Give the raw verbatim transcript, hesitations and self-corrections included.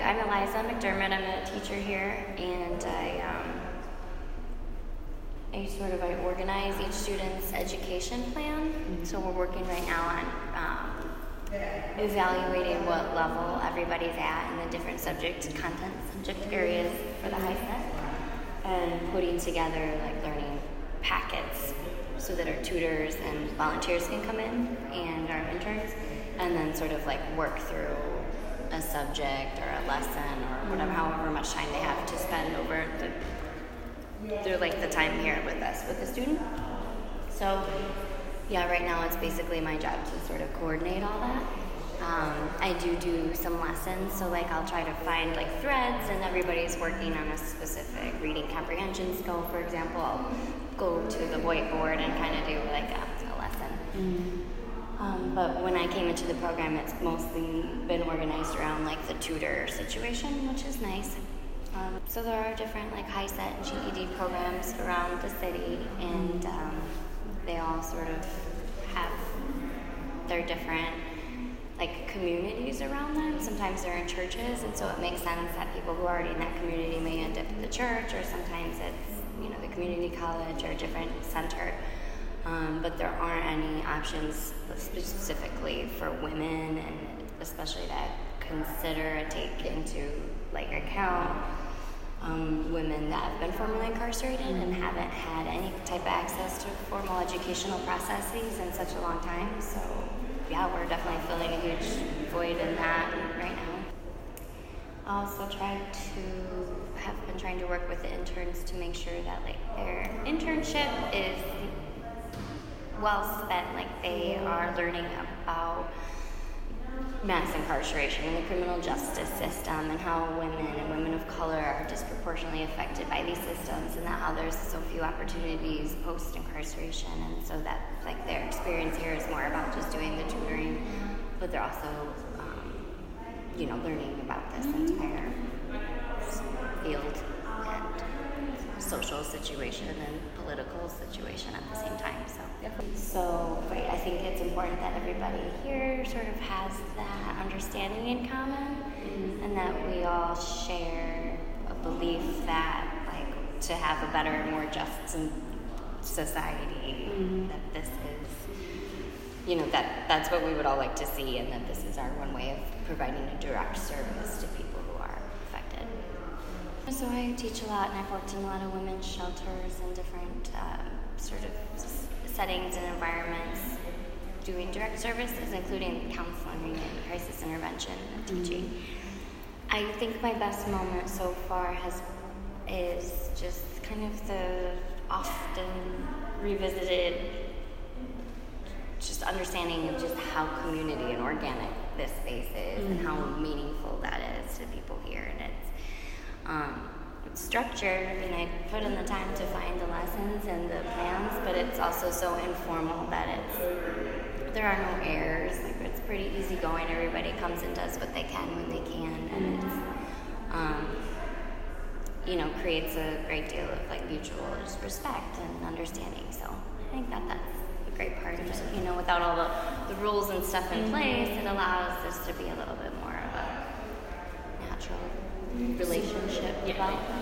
I'm Eliza McDermott. I'm a teacher here, and I um, I sort of I organize each student's education plan. Mm-hmm. So we're working right now on um, evaluating what level everybody's at in the different subject content subject areas for the high set, and putting together like learning packets so that our tutors and volunteers can come in and our interns, and then sort of like work through a subject or a lesson or whatever, however much time they have to spend over the, through like the time here with us, with the student. So yeah, right now it's basically my job to sort of coordinate all that. Um, I do do some lessons, so like I'll try to find like threads and everybody's working on a specific reading comprehension skill, for example. I'll go to the whiteboard and kind of do like a, a lesson. Mm-hmm. Um, but when I came into the program, it's mostly been organized around like the tutor situation, which is nice. Um, so there are different like high set and G E D programs around the city, and um, they all sort of have their different like communities around them. Sometimes they're in churches, and so it makes sense that people who are already in that community may end up in the church, or sometimes it's, you know, the community college or a different center. Um, but there aren't any options specifically for women, and especially that consider and take into like account um, women that have been formerly incarcerated and haven't had any type of access to formal educational processes in such a long time. So yeah, we're definitely filling a huge void in that right now. I also tried to have been trying to work with the interns to make sure that like their internship is well spent, like they are learning about mass incarceration and the criminal justice system, and how women and women of color are disproportionately affected by these systems, and that how there's so few opportunities post-incarceration, and so that like their experience here is more about just doing the tutoring, but they're also um, you know, learning about this entire field and social situation and political situation at the same time. So, so right, I think it's important that everybody here sort of has that understanding in common, mm-hmm. and that we all share a belief that, like, to have a better and more just society, mm-hmm. that this is, you know, that that's what we would all like to see, and that this is our one way of providing a direct service to people who are affected. So I teach a lot, and I've worked in a lot of women's shelters and different um, sort of settings and environments, doing direct services, including counseling and crisis intervention and teaching. Mm-hmm. I think my best moment so far has is just kind of the often revisited just understanding of just how community and organic this space is, mm-hmm. and how meaningful that is to people here. And it's Um, it's structured. I mean, I put in the time to find the lessons and the plans, but it's also so informal that it's there are no errors. Like, it's pretty easygoing. Everybody comes and does what they can when they can, and it's um, you know, creates a great deal of like mutual just respect and understanding. So I think that that's a great part of it. You know, without all the, the rules and stuff in place, it allows this to be a little bit more of a natural relationship. Yeah.